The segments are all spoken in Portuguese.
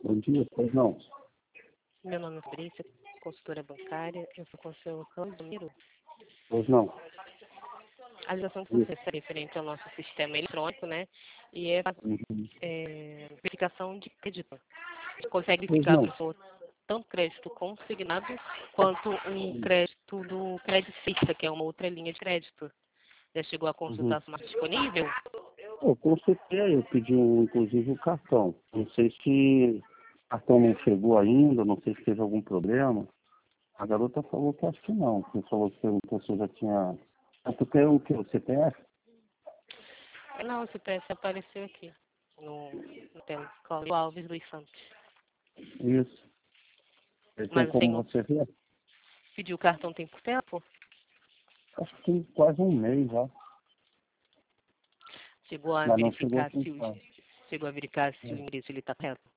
Bom dia, pois não. Meu nome é Fabrícia, consultora bancária. Eu sou conselheiro Ramiro. Pois não. A ligação que você está referente ao nosso sistema eletrônico, né? E é, Uhum. verificação de crédito. Você consegue Pois verificar não. para o senhor tanto crédito consignado quanto um crédito do Credicista, que é uma outra linha de crédito. Já chegou a Uhum. consultar se mais disponível? Eu consultei, eu pedi inclusive o cartão. Não sei se o cartão não chegou ainda, não sei se teve algum problema. A garota falou que acho que não. Você falou que perguntou se eu já tinha. Ah, tu quer o quê? O CPF? Não, esse preço apareceu aqui no tela. Cláudio Alves dos Santos. Isso. Então, Mas o como senhor você vê, pediu o cartão tem por tempo? acho que tem quase um mês já. Chegou a Mas não chegou verificar aqui em se casa. chegou a verificar se o endereço ele está correto?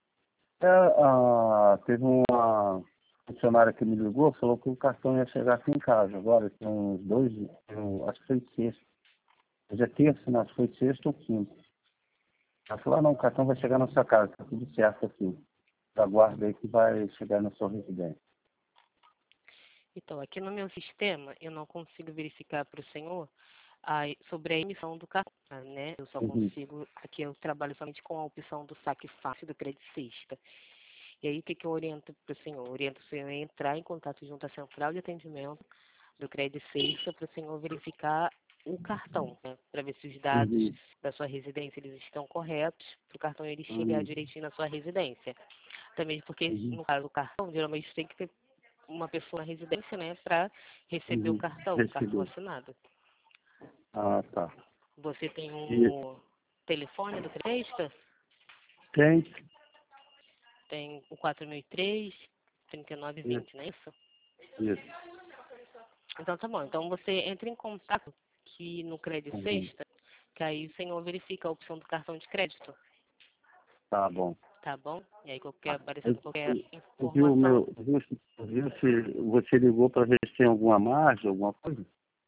Teve uma funcionária que me ligou, falou que o cartão ia chegar aqui em casa. Agora tem uns 2, acho que foi sexta. Hoje é terça, não, acho que foi sexta ou quinta. Ela falou, não, o cartão vai chegar na sua casa, tá tudo certo aqui. Aguarda aí que vai chegar na sua residência. Então, aqui no meu sistema, eu não consigo verificar para o senhor sobre a emissão do cartão, né? Eu só Uhum. consigo, aqui eu trabalho somente com a opção do saque fácil do Credicista. E aí, o que eu oriento para o senhor? Eu oriento o senhor a entrar em contato junto à central de atendimento do Credicista para o senhor verificar o cartão, né? Para ver se os dados Uhum. da sua residência eles estão corretos, para o cartão ele chegar Uhum. direitinho na sua residência. Também porque, Uhum. no caso do cartão, geralmente tem que ter uma pessoa na residência, né, para receber Uhum. o cartão Recebi. assinado. Ah, tá. Você tem E o telefone do Credicista? tem? Tem o 4003, 3920, não é isso? Isso. Então tá bom. Então você entra em contato aqui no Uhum. Credicista, que aí o senhor verifica a opção do cartão de crédito, Tá bom. tá bom? E aí Eu, aparecendo qualquer eu vi o informação, meu. Viu se você ligou para ver se tem alguma margem, alguma coisa?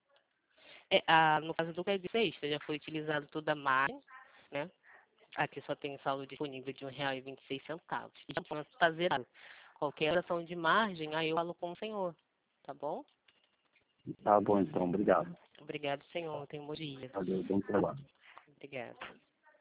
no caso do Credicista já foi utilizado toda a margem, né? Aqui só tem saldo disponível de R$1,26. E já está zerado. Qualquer oração de margem, aí eu falo com o senhor, tá bom? Tá bom então, obrigado. Obrigado, senhor. Tenha um bom dia. Valeu, bom trabalho. Obrigada.